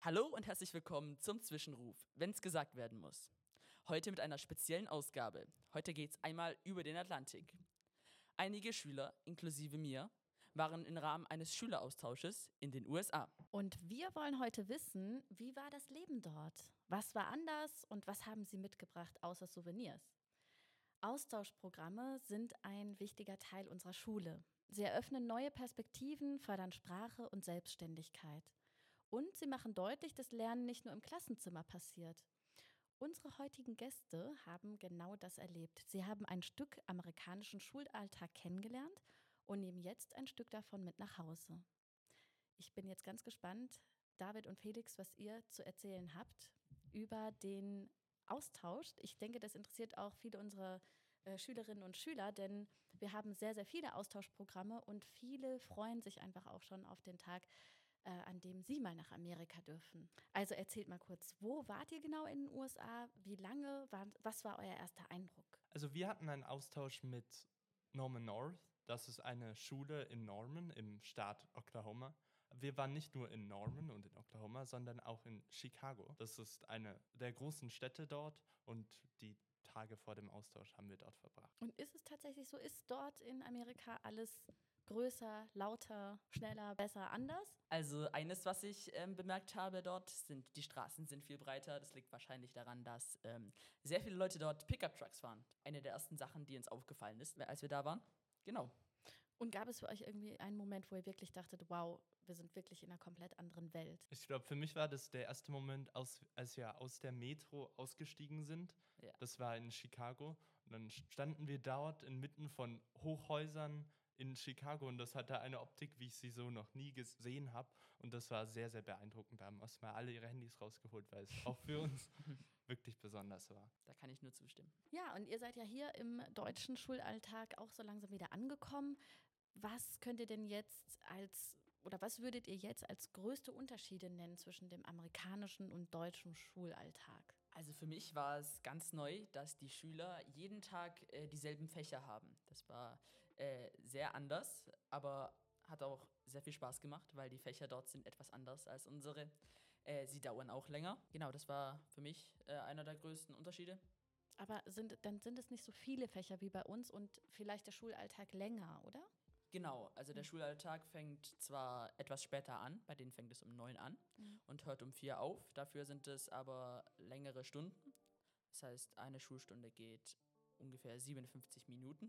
Hallo und herzlich willkommen zum Zwischenruf, wenn es gesagt werden muss. Heute mit einer speziellen Ausgabe. Heute geht es einmal über den Atlantik. Einige Schüler, inklusive mir, waren im Rahmen eines Schüleraustausches in den USA. Und wir wollen heute wissen, wie war das Leben dort? Was war anders und was haben Sie mitgebracht außer Souvenirs? Austauschprogramme sind ein wichtiger Teil unserer Schule. Sie eröffnen neue Perspektiven, fördern Sprache und Selbstständigkeit. Und sie machen deutlich, dass Lernen nicht nur im Klassenzimmer passiert. Unsere heutigen Gäste haben genau das erlebt. Sie haben ein Stück amerikanischen Schulalltag kennengelernt und nehmen jetzt ein Stück davon mit nach Hause. Ich bin jetzt ganz gespannt, David und Felix, was ihr zu erzählen habt über den Austausch. Ich denke, das interessiert auch viele unserer Schülerinnen und Schüler, denn wir haben sehr, sehr viele Austauschprogramme und viele freuen sich einfach auch schon auf den Tag, an dem sie mal nach Amerika dürfen. Also erzählt mal kurz, wo wart ihr genau in den USA? Wie lange? Was war euer erster Eindruck? Also wir hatten einen Austausch mit Norman North. Das ist eine Schule in Norman im Staat Oklahoma. Wir waren nicht nur in Norman und in Oklahoma, sondern auch in Chicago. Das ist eine der großen Städte dort und die Tage vor dem Austausch haben wir dort verbracht. Und ist es tatsächlich so, ist dort in Amerika alles größer, lauter, schneller, besser, anders? Also eines, was ich bemerkt habe dort, die Straßen sind viel breiter. Das liegt wahrscheinlich daran, dass sehr viele Leute dort Pickup-Trucks fahren. Eine der ersten Sachen, die uns aufgefallen ist, als wir da waren. Genau. Und gab es für euch irgendwie einen Moment, wo ihr wirklich dachtet, wow, wir sind wirklich in einer komplett anderen Welt? Ich glaube, für mich war das der erste Moment, als wir aus der Metro ausgestiegen sind. Ja. Das war in Chicago. Und dann standen wir dort inmitten von Hochhäusern in Chicago. Und das hatte eine Optik, wie ich sie so noch nie gesehen habe. Und das war sehr, sehr beeindruckend. Da haben erstmal alle ihre Handys rausgeholt, weil es auch für uns wirklich besonders war. Da kann ich nur zustimmen. Ja, und ihr seid ja hier im deutschen Schulalltag auch so langsam wieder angekommen. Was könnt ihr denn jetzt was würdet ihr jetzt als größte Unterschiede nennen zwischen dem amerikanischen und deutschen Schulalltag? Also für mich war es ganz neu, dass die Schüler jeden Tag dieselben Fächer haben. Das war sehr anders, aber hat auch sehr viel Spaß gemacht, weil die Fächer dort sind etwas anders als unsere. Sie dauern auch länger. Genau, das war für mich einer der größten Unterschiede. Aber dann sind es nicht so viele Fächer wie bei uns und vielleicht der Schulalltag länger, oder? Genau, also der Schulalltag fängt zwar etwas später an, bei denen fängt es um 9 an und hört um 4 auf. Dafür sind es aber längere Stunden. Das heißt, eine Schulstunde geht ungefähr 57 Minuten.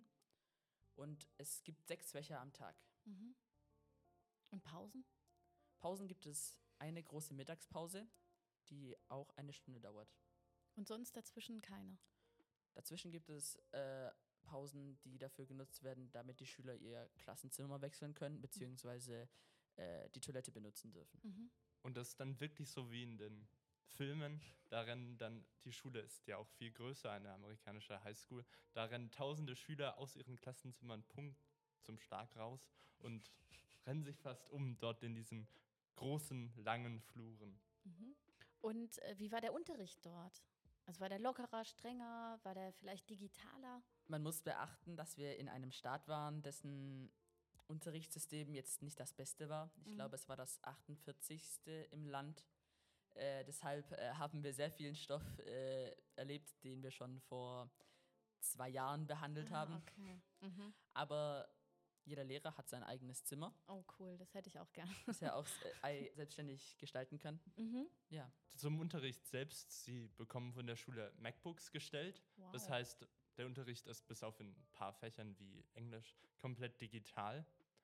Und es gibt 6 Fächer am Tag. Mhm. Und Pausen? Pausen gibt es eine große Mittagspause, die auch eine Stunde dauert. Und sonst dazwischen keine? Dazwischen gibt es Pausen, die dafür genutzt werden, damit die Schüler ihr Klassenzimmer wechseln können, beziehungsweise die Toilette benutzen dürfen. Mhm. Und das ist dann wirklich so wie in den Filmen. Da rennen dann, die Schule ist ja auch viel größer, eine amerikanische Highschool. Da rennen tausende Schüler aus ihren Klassenzimmern Punkt zum Start raus und rennen sich fast dort in diesen großen, langen Fluren. Mhm. Und wie war der Unterricht dort? Also war der lockerer, strenger? War der vielleicht digitaler? Man muss beachten, dass wir in einem Staat waren, dessen Unterrichtssystem jetzt nicht das Beste war. Ich glaube, es war das 48. im Land. Deshalb haben wir sehr vielen Stoff erlebt, den wir schon vor 2 Jahren behandelt haben. Okay. Mhm. Aber jeder Lehrer hat sein eigenes Zimmer, Oh, cool, das hätte ich auch gern. das er auch selbstständig gestalten kann. Mhm. Ja. Zum Unterricht selbst, sie bekommen von der Schule MacBooks gestellt. Wow. Das heißt, der Unterricht ist bis auf in ein paar Fächern wie Englisch komplett digital.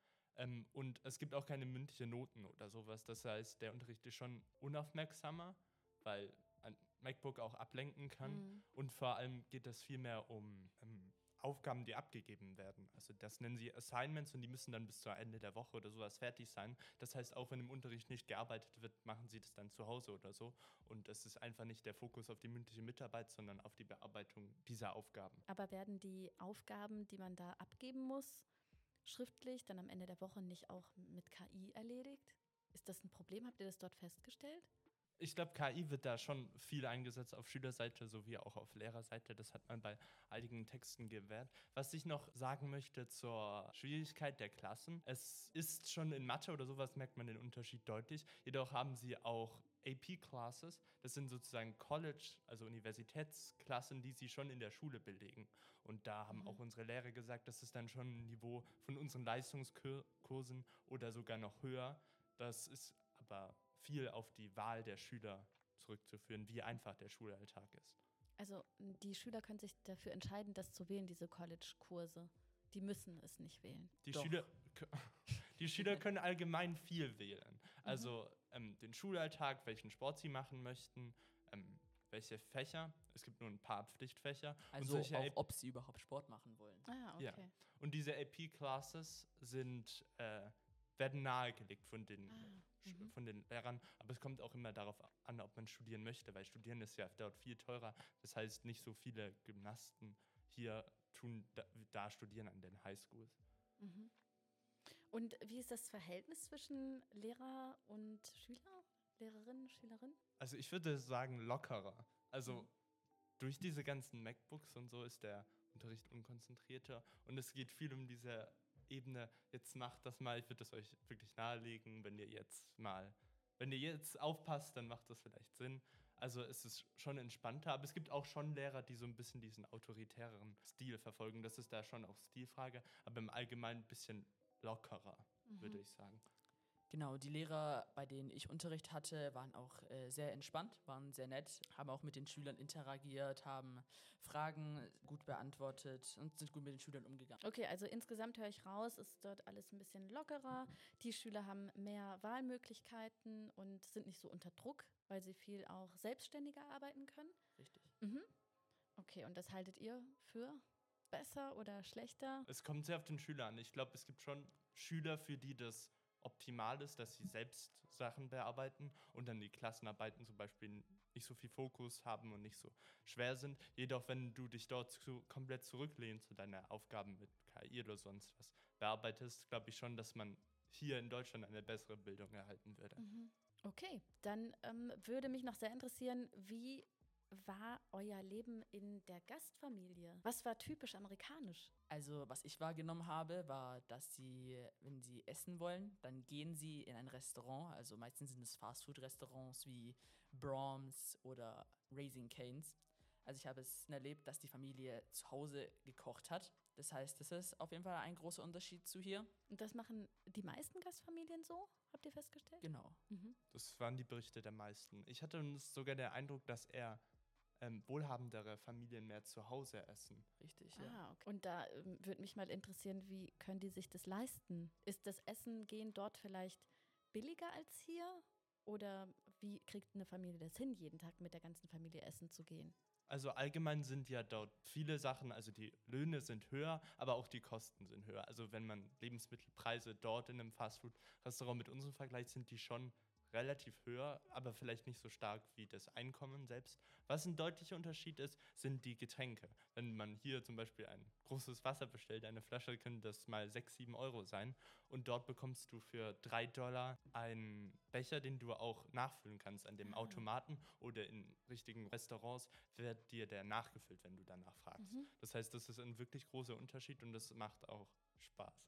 Und es gibt auch keine mündlichen Noten oder sowas. Das heißt, der Unterricht ist schon unaufmerksamer, weil ein MacBook auch ablenken kann. Mhm. Und vor allem geht es viel mehr um Aufgaben, die abgegeben werden. Also das nennen sie Assignments und die müssen dann bis zum Ende der Woche oder sowas fertig sein. Das heißt, auch wenn im Unterricht nicht gearbeitet wird, machen sie das dann zu Hause oder so. Und das ist einfach nicht der Fokus auf die mündliche Mitarbeit, sondern auf die Bearbeitung dieser Aufgaben. Aber werden die Aufgaben, die man da abgeben muss, schriftlich dann am Ende der Woche nicht auch mit KI erledigt? Ist das ein Problem? Habt ihr das dort festgestellt? Ich glaube, KI wird da schon viel eingesetzt auf Schülerseite sowie auch auf Lehrerseite. Das hat man bei einigen Texten gewährt. Was ich noch sagen möchte zur Schwierigkeit der Klassen. Es ist schon in Mathe oder sowas, merkt man den Unterschied deutlich. Jedoch haben sie auch AP-Classes, das sind sozusagen College, also Universitätsklassen, die sie schon in der Schule belegen. Und da haben auch unsere Lehrer gesagt, das ist dann schon ein Niveau von unseren Leistungskursen oder sogar noch höher. Das ist aber viel auf die Wahl der Schüler zurückzuführen, wie einfach der Schulalltag ist. Also die Schüler können sich dafür entscheiden, das zu wählen, diese College-Kurse. Die müssen es nicht wählen. Doch. Die Schüler können allgemein viel wählen. Also den Schulalltag, welchen Sport sie machen möchten, welche Fächer. Es gibt nur ein paar Pflichtfächer. Also auch, ob sie überhaupt Sport machen wollen. Ah, okay. Ja. Und diese AP-Classes werden nahegelegt von den Lehrern. Aber es kommt auch immer darauf an, ob man studieren möchte, weil Studieren ist ja dort viel teurer. Das heißt, nicht so viele Gymnasten hier tun da studieren an den Highschools. Mhm. Und wie ist das Verhältnis zwischen Lehrer und Schüler? Lehrerin, Schülerin? Also ich würde sagen lockerer. Also durch diese ganzen MacBooks und so ist der Unterricht unkonzentrierter und es geht viel um diese Ebene, jetzt macht das mal, ich würde das euch wirklich nahelegen, wenn ihr jetzt aufpasst, dann macht das vielleicht Sinn. Also es ist schon entspannter, aber es gibt auch schon Lehrer, die so ein bisschen diesen autoritären Stil verfolgen. Das ist da schon auch Stilfrage, aber im Allgemeinen ein bisschen lockerer, würde ich sagen. Genau, die Lehrer, bei denen ich Unterricht hatte, waren auch sehr entspannt, waren sehr nett, haben auch mit den Schülern interagiert, haben Fragen gut beantwortet und sind gut mit den Schülern umgegangen. Okay, also insgesamt höre ich raus, ist dort alles ein bisschen lockerer. Die Schüler haben mehr Wahlmöglichkeiten und sind nicht so unter Druck, weil sie viel auch selbstständiger arbeiten können. Richtig. Mhm. Okay, und das haltet ihr für besser oder schlechter? Es kommt sehr auf den Schüler an. Ich glaube, es gibt schon Schüler, für die das optimal ist, dass sie selbst Sachen bearbeiten und dann die Klassenarbeiten zum Beispiel nicht so viel Fokus haben und nicht so schwer sind. Jedoch, wenn du dich dort komplett zurücklehnst und deine Aufgaben mit KI oder sonst was bearbeitest, glaube ich schon, dass man hier in Deutschland eine bessere Bildung erhalten würde. Okay, dann würde mich noch sehr interessieren, wie war euer Leben in der Gastfamilie? Was war typisch amerikanisch? Also, was ich wahrgenommen habe, war, dass sie, wenn sie essen wollen, dann gehen sie in ein Restaurant. Also meistens sind es Fastfood-Restaurants wie Brahms oder Raising Cane's. Also ich habe es erlebt, dass die Familie zu Hause gekocht hat. Das heißt, das ist auf jeden Fall ein großer Unterschied zu hier. Und das machen die meisten Gastfamilien so, habt ihr festgestellt? Genau. Das waren die Berichte der meisten. Ich hatte sogar den Eindruck, dass eher wohlhabendere Familien mehr zu Hause essen. Richtig, ja. Ah, okay. Und da würde mich mal interessieren, wie können die sich das leisten? Ist das Essen gehen dort vielleicht billiger als hier? Oder wie kriegt eine Familie das hin, jeden Tag mit der ganzen Familie essen zu gehen? Also allgemein sind ja dort viele Sachen, also die Löhne sind höher, aber auch die Kosten sind höher. Also wenn man Lebensmittelpreise dort in einem Fastfood-Restaurant mit unserem vergleicht, sind die schon relativ höher, aber vielleicht nicht so stark wie das Einkommen selbst. Was ein deutlicher Unterschied ist, sind die Getränke. Wenn man hier zum Beispiel ein großes Wasser bestellt, eine Flasche, können das mal 6, 7 Euro sein. Und dort bekommst du für $3 einen Becher, den du auch nachfüllen kannst an dem Automaten oder in richtigen Restaurants wird dir der nachgefüllt, wenn du danach fragst. Das heißt, das ist ein wirklich großer Unterschied und das macht auch Spaß.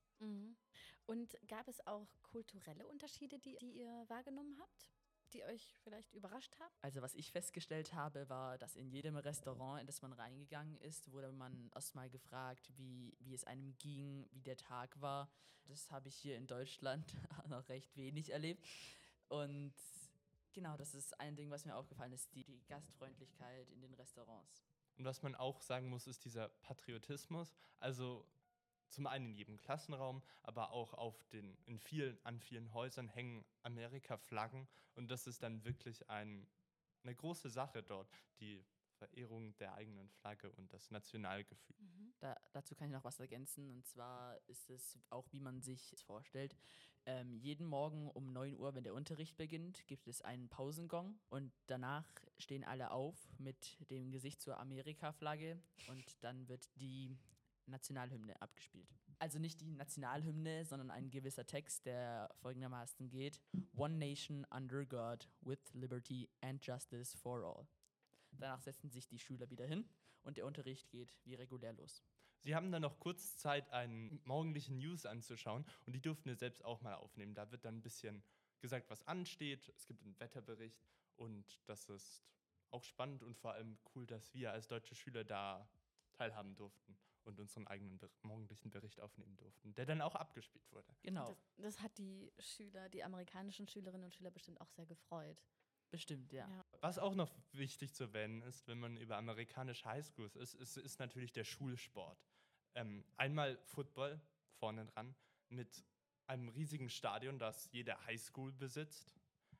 Und gab es auch kulturelle Unterschiede, die ihr wahrgenommen habt, die euch vielleicht überrascht haben? Also was ich festgestellt habe, war, dass in jedem Restaurant, in das man reingegangen ist, wurde man erstmal gefragt, wie es einem ging, wie der Tag war. Das habe ich hier in Deutschland noch recht wenig erlebt. Und genau, das ist ein Ding, was mir aufgefallen ist, die Gastfreundlichkeit in den Restaurants. Und was man auch sagen muss, ist dieser Patriotismus. Also zum einen in jedem Klassenraum, aber auch an vielen Häusern hängen Amerika-Flaggen und das ist dann wirklich eine große Sache dort, die Verehrung der eigenen Flagge und das Nationalgefühl. Dazu kann ich noch was ergänzen und zwar ist es auch, wie man sich es vorstellt. Jeden Morgen um 9 Uhr, wenn der Unterricht beginnt, gibt es einen Pausengong und danach stehen alle auf mit dem Gesicht zur Amerika-Flagge und dann wird die Nationalhymne abgespielt. Also nicht die Nationalhymne, sondern ein gewisser Text, der folgendermaßen geht: One nation under God, with liberty and justice for all. Danach setzen sich die Schüler wieder hin und der Unterricht geht wie regulär los. Sie haben dann noch kurz Zeit, einen morgendlichen News anzuschauen und die durften wir selbst auch mal aufnehmen. Da wird dann ein bisschen gesagt, was ansteht. Es gibt einen Wetterbericht Und das ist auch spannend und vor allem cool, dass wir als deutsche Schüler da teilhaben durften und unseren eigenen morgendlichen Bericht aufnehmen durften, der dann auch abgespielt wurde. Genau, Das hat die Schüler, die amerikanischen Schülerinnen und Schüler bestimmt auch sehr gefreut. bestimmt, ja. Ja. Was auch noch wichtig zu erwähnen ist, wenn man über amerikanische Highschools ist natürlich der Schulsport. Einmal Football vorne dran mit einem riesigen Stadion, das jede Highschool besitzt.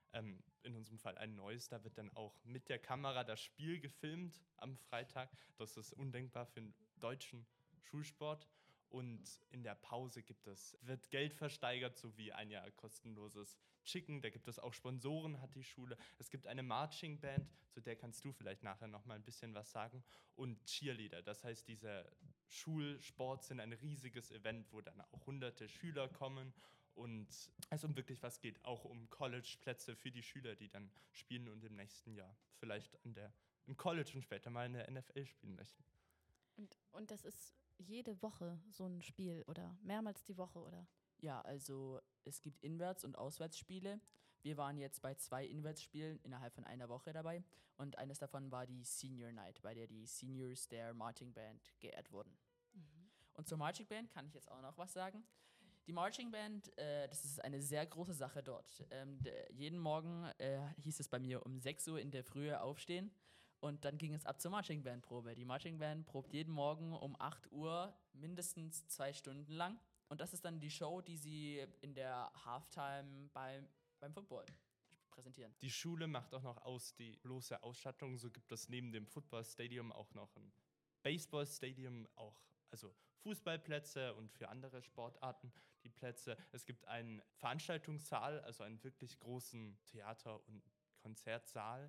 In unserem Fall ein neues, da wird dann auch mit der Kamera das Spiel gefilmt am Freitag. Das ist undenkbar für einen deutschen Schulsport. Und in der Pause wird Geld versteigert, sowie ein Jahr kostenloses Chicken. Da gibt es auch Sponsoren, hat die Schule. Es gibt eine Marching Band, zu der kannst du vielleicht nachher noch mal ein bisschen was sagen. Und Cheerleader, das heißt, diese Schulsport sind ein riesiges Event, wo dann auch hunderte Schüler kommen und es um wirklich was geht, auch um College-Plätze für die Schüler, die dann spielen und im nächsten Jahr vielleicht im College und später mal in der NFL spielen möchten. Und das ist jede Woche so ein Spiel oder mehrmals die Woche, oder? Ja, also es gibt Inwärts- und Auswärtsspiele. Wir waren jetzt bei 2 Inwärtsspielen innerhalb von einer Woche dabei und eines davon war die Senior Night, bei der die Seniors der Marching Band geehrt wurden. Und zur Marching Band kann ich jetzt auch noch was sagen. Die Marching Band, das ist eine sehr große Sache dort. Jeden Morgen hieß es bei mir um 6 Uhr in der Früh aufstehen und dann ging es ab zur Marching Band Probe. Die Marching Band probt jeden Morgen um 8 Uhr mindestens 2 Stunden lang. Und das ist dann die Show, die sie in der Halftime beim Football präsentieren. Die Schule macht auch noch die bloße Ausstattung. So gibt es neben dem Football-Stadium auch noch ein Baseball-Stadium, also Fußballplätze und für andere Sportarten die Plätze. Es gibt einen Veranstaltungssaal, also einen wirklich großen Theater- und Konzertsaal,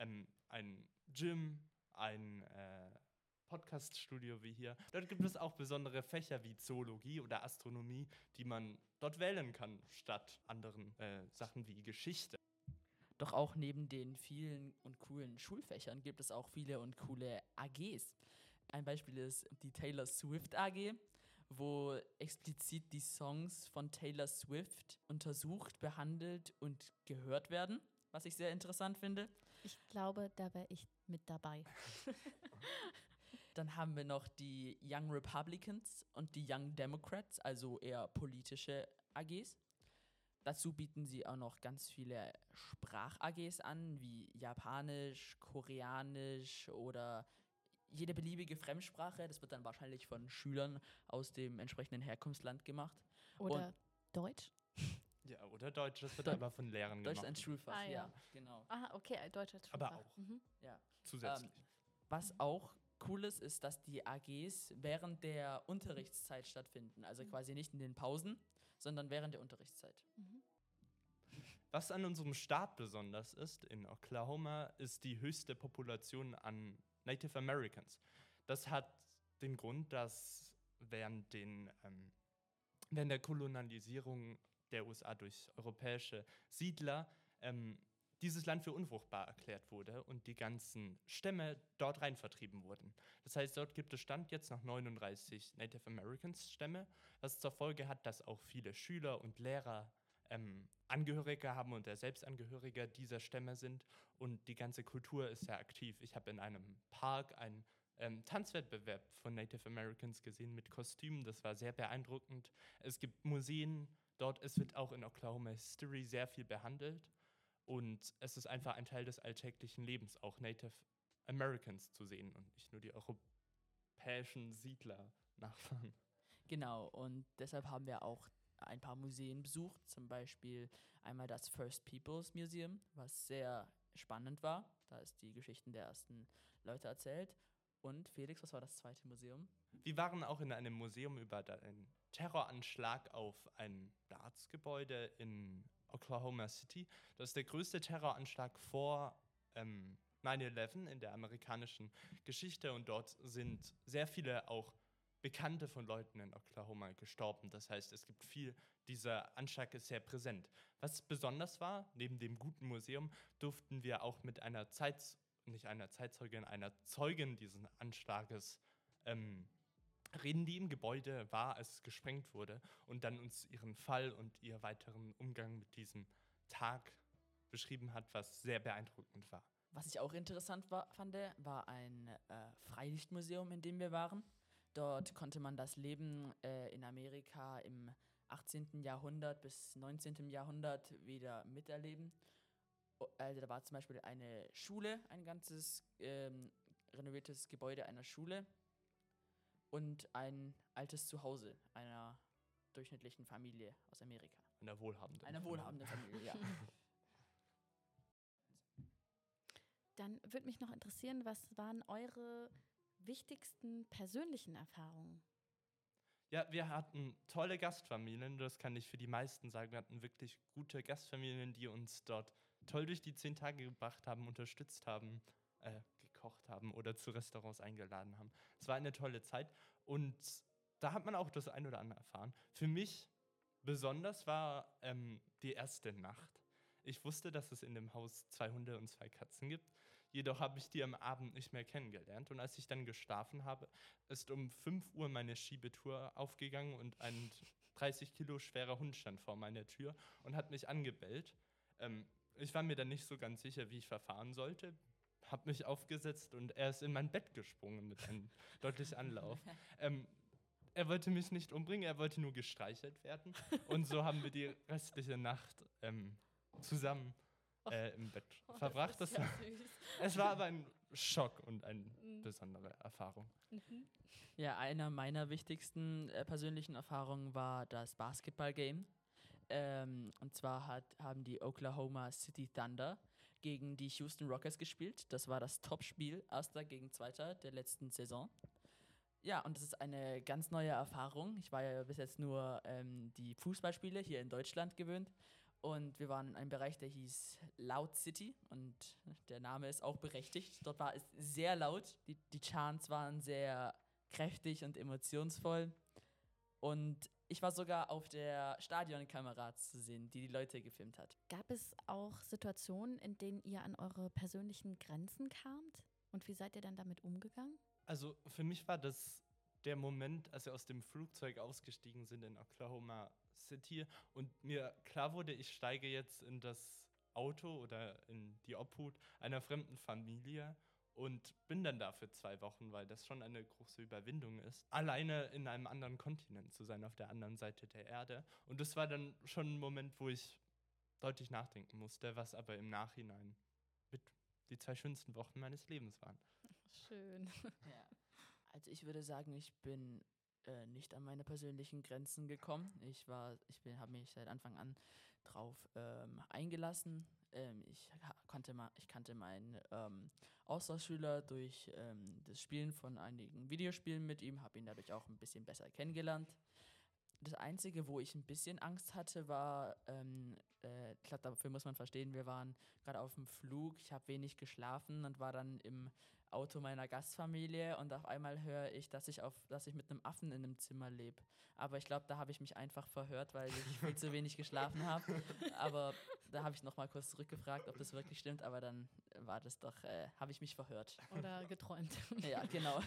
ein Gym, ein Podcaststudio wie hier. Dort gibt es auch besondere Fächer wie Zoologie oder Astronomie, die man dort wählen kann, statt anderen Sachen wie Geschichte. Doch auch neben den vielen und coolen Schulfächern gibt es auch viele und coole AGs. Ein Beispiel ist die Taylor Swift AG, wo explizit die Songs von Taylor Swift untersucht, behandelt und gehört werden, was ich sehr interessant finde. Ich glaube, da wäre ich mit dabei. Dann haben wir noch die Young Republicans und die Young Democrats, also eher politische AGs. Dazu bieten sie auch noch ganz viele Sprach-AGs an, wie Japanisch, Koreanisch oder jede beliebige Fremdsprache. Das wird dann wahrscheinlich von Schülern aus dem entsprechenden Herkunftsland gemacht. Oder Deutsch? Ja, oder Deutsch, das wird Deu- aber von Lehrern Deutsch ist gemacht. ein Schulfach, Ah, ja. ja, genau. Ah, okay, Deutsch als Aber Schulfach. auch. Ja. Zusätzlich. Was auch cool ist, dass die AGs während der Unterrichtszeit stattfinden. Also quasi nicht in den Pausen, sondern während der Unterrichtszeit. Was an unserem Staat besonders ist, in Oklahoma, ist die höchste Population an Native Americans. Das hat den Grund, dass während der Kolonialisierung der USA durch europäische Siedler dieses Land für unfruchtbar erklärt wurde und die ganzen Stämme dort rein vertrieben wurden. Das heißt, dort gibt es Stand jetzt noch 39 Native Americans Stämme, was zur Folge hat, dass auch viele Schüler und Lehrer Angehörige haben und der Selbstangehörige dieser Stämme sind und die ganze Kultur ist sehr aktiv. Ich habe in einem Park einen Tanzwettbewerb von Native Americans gesehen mit Kostümen, das war sehr beeindruckend. Es gibt Museen dort, es wird auch in Oklahoma History sehr viel behandelt und es ist einfach ein Teil des alltäglichen Lebens, auch Native Americans zu sehen und nicht nur die europäischen Siedler nachfahren. Genau, und deshalb haben wir auch ein paar Museen besucht, zum Beispiel einmal das First Peoples Museum, was sehr spannend war. Da ist die Geschichten der ersten Leute erzählt. Und Felix, was war das zweite Museum? Wir waren auch in einem Museum über einen Terroranschlag auf ein Staatsgebäude in Oklahoma City. Das ist der größte Terroranschlag vor 9/11 in der amerikanischen Geschichte und dort sind sehr viele auch Bekannte von Leuten in Oklahoma gestorben. Das heißt, dieser Anschlag ist sehr präsent. Was besonders war, neben dem guten Museum, durften wir auch mit einer Zeugin dieses Anschlages reden, die im Gebäude war, als es gesprengt wurde und dann uns ihren Fall und ihren weiteren Umgang mit diesem Tag beschrieben hat, was sehr beeindruckend war. Was ich auch interessant fand, war ein Freilichtmuseum, in dem wir waren. Dort konnte man das Leben in Amerika im 18. Jahrhundert bis 19. Jahrhundert wieder miterleben. Also da war zum Beispiel eine Schule, ein ganzes renoviertes Gebäude einer Schule und ein altes Zuhause einer durchschnittlichen Familie aus Amerika. Einer wohlhabenden. Eine wohlhabende Familie, ja. Dann würde mich noch interessieren, was waren eure wichtigsten persönlichen Erfahrungen? Ja, wir hatten tolle Gastfamilien, das kann ich für die meisten sagen. Wir hatten wirklich gute Gastfamilien, die uns dort toll durch die 10 Tage gebracht haben, unterstützt haben, gekocht haben oder zu Restaurants eingeladen haben. Es war eine tolle Zeit und da hat man auch das ein oder andere erfahren. Für mich besonders war die erste Nacht. Ich wusste, dass es in dem Haus 2 Hunde und 2 Katzen gibt. Jedoch habe ich die am Abend nicht mehr kennengelernt. Und als ich dann geschlafen habe, ist um 5 Uhr meine Schiebetür aufgegangen und ein 30 Kilo schwerer Hund stand vor meiner Tür und hat mich angebellt. Ich war mir dann nicht so ganz sicher, wie ich verfahren sollte. Habe mich aufgesetzt und er ist in mein Bett gesprungen mit einem deutlichen Anlauf. Er wollte mich nicht umbringen, er wollte nur gestreichelt werden. Und so haben wir die restliche Nacht zusammen im Bett verbracht. Das ist ja süß. Es war aber ein Schock und eine besondere Erfahrung. Ja, einer meiner wichtigsten persönlichen Erfahrungen war das Basketball-Game. Und zwar haben die Oklahoma City Thunder gegen die Houston Rockets gespielt. Das war das Topspiel, erster gegen zweiter der letzten Saison. Ja, und das ist eine ganz neue Erfahrung. Ich war ja bis jetzt nur die Fußballspiele hier in Deutschland gewöhnt. Und wir waren in einem Bereich, der hieß Loud City. Und der Name ist auch berechtigt. Dort war es sehr laut. Die Chants waren sehr kräftig und emotionsvoll. Und ich war sogar auf der Stadionkamera zu sehen, die Leute gefilmt hat. Gab es auch Situationen, in denen ihr an eure persönlichen Grenzen kamt? Und wie seid ihr dann damit umgegangen? Also für mich war das der Moment, als wir aus dem Flugzeug ausgestiegen sind in Oklahoma City und mir klar wurde, ich steige jetzt in das Auto oder in die Obhut einer fremden Familie und bin dann da für 2 Wochen, weil das schon eine große Überwindung ist, alleine in einem anderen Kontinent zu sein, auf der anderen Seite der Erde. Und das war dann schon ein Moment, wo ich deutlich nachdenken musste, was aber im Nachhinein mit die 2 schönsten Wochen meines Lebens waren. Schön. Ja. Also ich würde sagen, ich bin nicht an meine persönlichen Grenzen gekommen. Habe mich seit Anfang an drauf eingelassen. Ich kannte meinen Austauschschüler durch das Spielen von einigen Videospielen mit ihm, habe ihn dadurch auch ein bisschen besser kennengelernt. Das Einzige, wo ich ein bisschen Angst hatte, war, ich glaube, dafür muss man verstehen, wir waren gerade auf dem Flug, ich habe wenig geschlafen und war dann im Auto meiner Gastfamilie und auf einmal höre ich, dass ich mit einem Affen in einem Zimmer lebe. Aber ich glaube, da habe ich mich einfach verhört, weil ich viel zu wenig geschlafen habe. Aber da habe ich nochmal kurz zurückgefragt, ob das wirklich stimmt, aber dann war das doch, habe ich mich verhört. Oder geträumt. Ja, genau.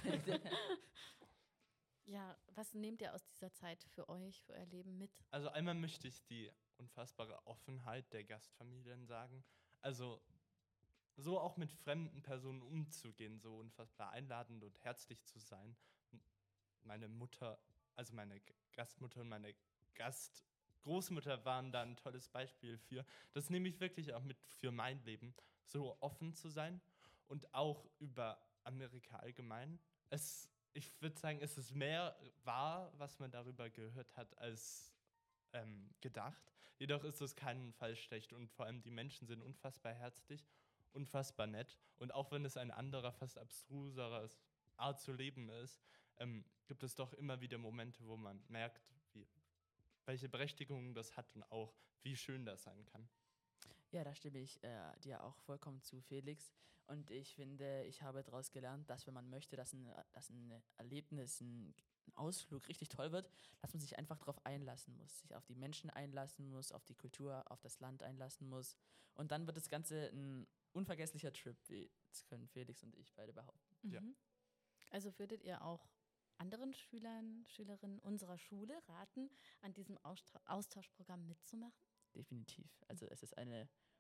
Ja, was nehmt ihr aus dieser Zeit für euch, für euer Leben mit? Also einmal möchte ich die unfassbare Offenheit der Gastfamilien sagen. Also so auch mit fremden Personen umzugehen, so unfassbar einladend und herzlich zu sein. Meine Mutter, also meine Gastmutter und meine Gastgroßmutter waren da ein tolles Beispiel für. Das nehme ich wirklich auch mit für mein Leben, so offen zu sein und auch über Amerika allgemein. Ich würde sagen, es ist mehr wahr, was man darüber gehört hat, als gedacht. Jedoch ist es keinenfalls schlecht und vor allem die Menschen sind unfassbar herzlich, unfassbar nett. Und auch wenn es ein anderer, fast abstruserer Art zu leben ist, gibt es doch immer wieder Momente, wo man merkt, welche Berechtigung das hat und auch, wie schön das sein kann. Ja, da stimme ich dir auch vollkommen zu, Felix. Und ich finde, ich habe daraus gelernt, dass wenn man möchte, dass ein Erlebnis, ein Ausflug richtig toll wird, dass man sich einfach darauf einlassen muss, sich auf die Menschen einlassen muss, auf die Kultur, auf das Land einlassen muss. Und dann wird das Ganze ein unvergesslicher Trip, wie das können Felix und ich beide behaupten. Ja. Also würdet ihr auch anderen Schülerinnen unserer Schule raten, an diesem Austauschprogramm mitzumachen? Definitiv. Also es ist eine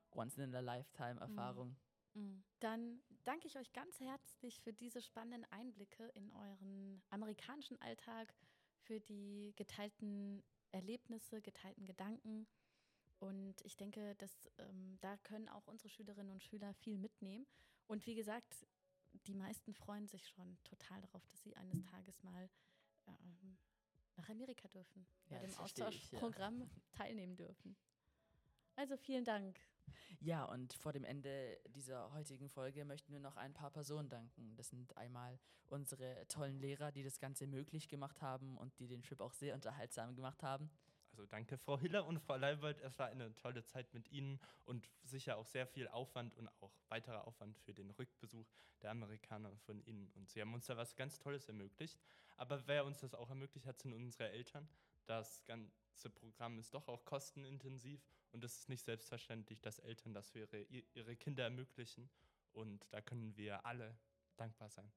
Once-in-a-Lifetime-Erfahrung. Dann danke ich euch ganz herzlich für diese spannenden Einblicke in euren amerikanischen Alltag, für die geteilten Erlebnisse, geteilten Gedanken. Und ich denke, dass da können auch unsere Schülerinnen und Schüler viel mitnehmen. Und wie gesagt, die meisten freuen sich schon total darauf, dass sie eines Tages mal nach Amerika dürfen, bei dem Austauschprogramm teilnehmen dürfen. Also vielen Dank. Ja, und vor dem Ende dieser heutigen Folge möchten wir noch ein paar Personen danken. Das sind einmal unsere tollen Lehrer, die das Ganze möglich gemacht haben und die den Trip auch sehr unterhaltsam gemacht haben. Also danke Frau Hiller und Frau Leibold, es war eine tolle Zeit mit Ihnen und sicher auch sehr viel Aufwand und auch weiterer Aufwand für den Rückbesuch der Amerikaner von Ihnen. Und Sie haben uns da was ganz Tolles ermöglicht. Aber wer uns das auch ermöglicht hat, sind unsere Eltern. Das ganze Programm ist doch auch kostenintensiv und es ist nicht selbstverständlich, dass Eltern das für ihre Kinder ermöglichen. Und da können wir alle dankbar sein.